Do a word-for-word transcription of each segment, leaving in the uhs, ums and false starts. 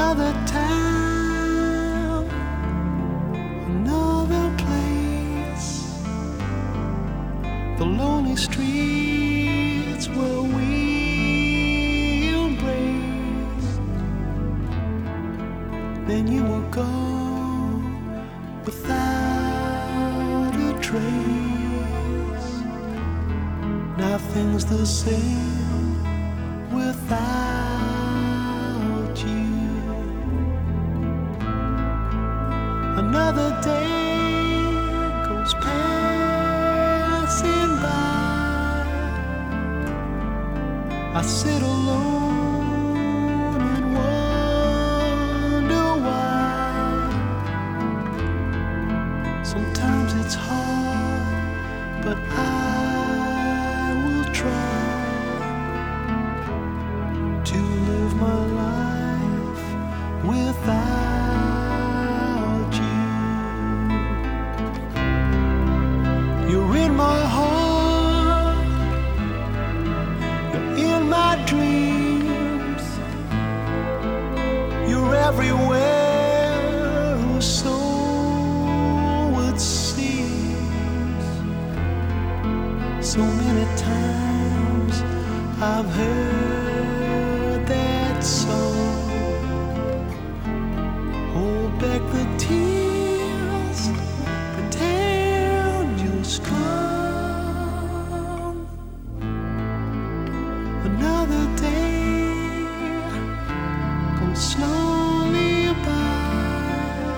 Another town, another place, the lonely streets where we embraced. Then you were gone without a trace. Nothing's the same without you. Another day goes passing by. I sit alone and wonder why. Sometimes it's hard, but I will try to live my life without you. You're in my heart, you're in my dreams, you're everywhere, so it seems. So many times I've heard that song. Hold back the tears, pretend you're strong. Another day goes slowly by.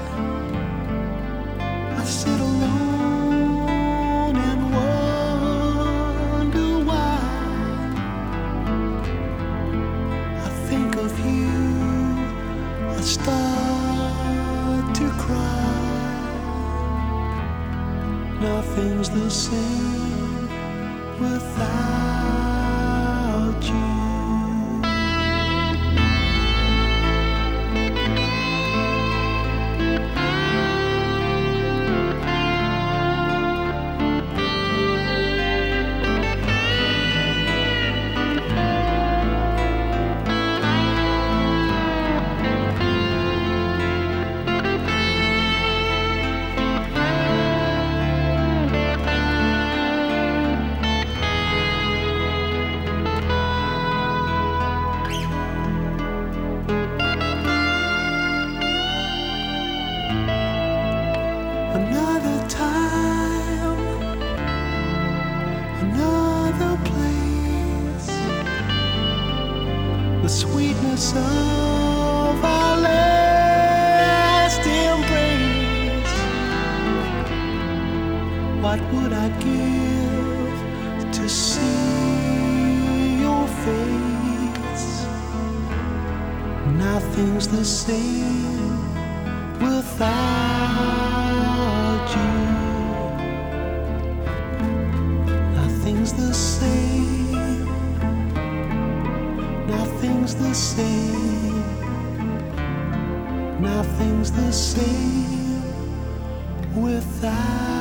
I sit alone and wonder why. I think of you, I start to cry. Nothing's the same without you. Another time, another place, the sweetness of our last embrace. What would I give to see your face? Nothing's the same without you. Nothing's the same. Nothing's the same. Nothing's the same without